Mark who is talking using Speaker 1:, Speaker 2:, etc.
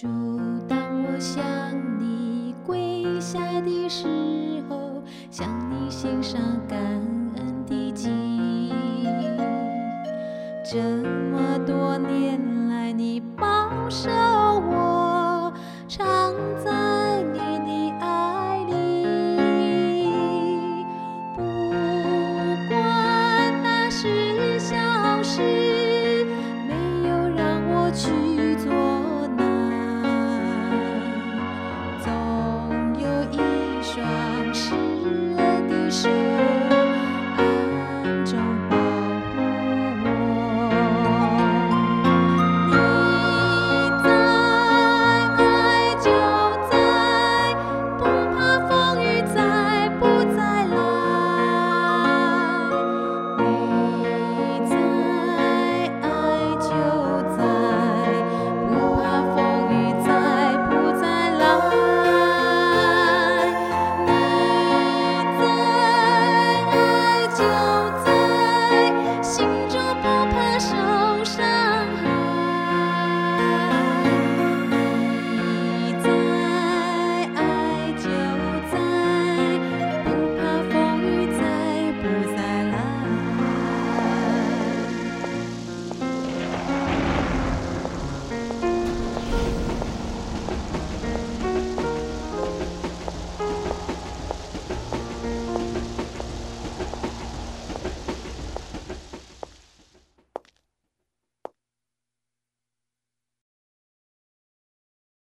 Speaker 1: 主，当我向你跪下的时候，向你献上感恩的祭。这么多年来，你保守我，常在你的爱里。不管那是小事，没有让我惧